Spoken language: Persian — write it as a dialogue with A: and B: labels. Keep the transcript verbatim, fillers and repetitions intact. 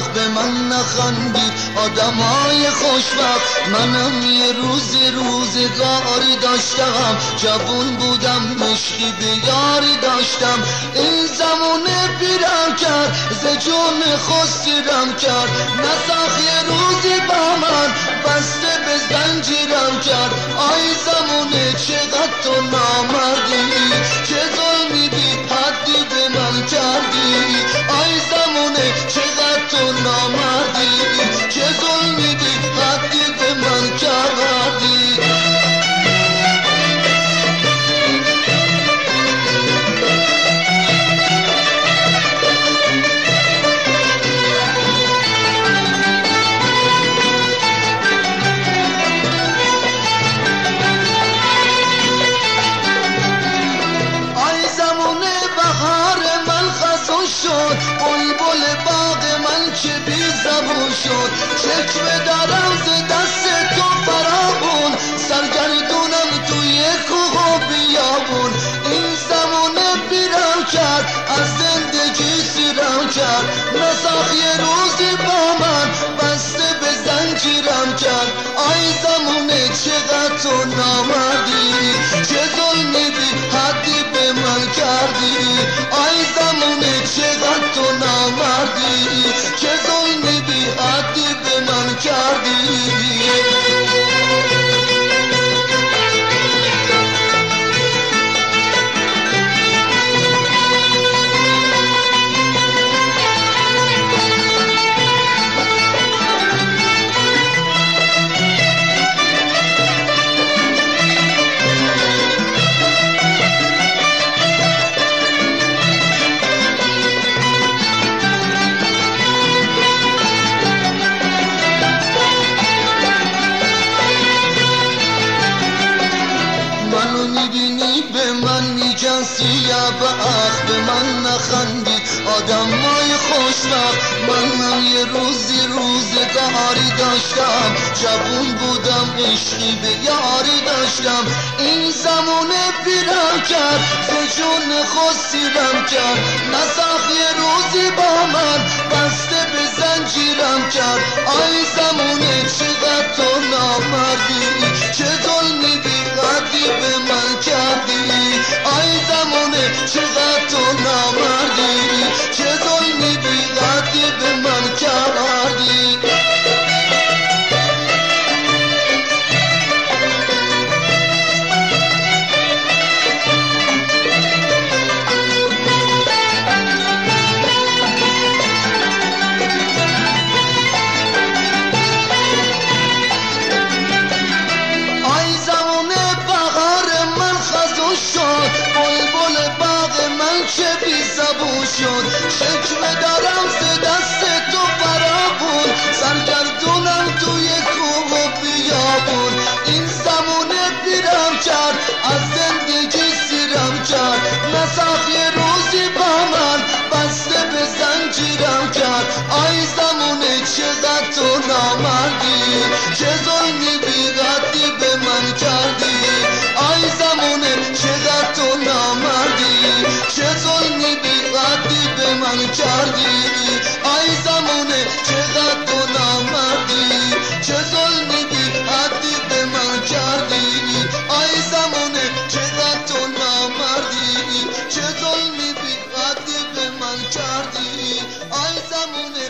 A: اخ به من نخندید آدمای خوشبخت. منم یه روز روزگاری داشتم، جوون بودم عشقی به یاری داشتم. این زمونه پیرم کرد ز جون خستیرم کرد، نساخ یه روزی با من بسته به زنجیرم کرد. آی زمونه چقدر تو نامردی، چه ظلمی بی حدی به من کردی. آی زمونه چقدر تو نامردی، چه ظلمی بی حدی به من کردی. بلبل باغ من که بی زبون شد، شکوه دارم ز دست تو فراغون، سرگردونم توی کوه و بیابون. این زمونه بیرم کرد از زندگی سیرم کرد، نساخ یه روزی با من بسته به زنجیرم کرد. آی زمونه چقدر تو نامردی، چه ظلمی بی حدی به من کردی. آی زمونه چقدر تو نامردی، چه ظلمی بی حدی به من کردی. سیاه به اخ به من نخندید آدمای خوشبخت. منم یه روزی روزگاری داشتم، جوون بودم عشقی به یاری داشتم. این زمونه پیرم کرد ز جون خستیرم کرد، نساخ یه روزی با من بسته به زنجیرم کرد. آی زمونه چقدر تو نامردی، چه ظلمی بی حدی به من کردی. آی زمونه چقدر تو نامردی، چه ظلمی بی حدی به من کردی. چه بی زبون شد، شکوه دارم ز دست تو فراغون، سرگردونم توی کوه و بیابون. این زمونه پیرم کرد از زندگی سیرم کرد، نساخ یه روزی با من بسته به زنجیرم کرد. آی زمونه چقدر تو نامردی، چه ظلمی بی حدی به من کردی. آی زمونه چقدر تو نامردی، چه ظلمی بی حدی به من کردی. آی زمونه چقدر تو نامردی، چه ظلمی بی حدی به من کردی. آی زمونه چقدر تو نامردی، چه ظلمی بی حدی به من کردی. آی زمونه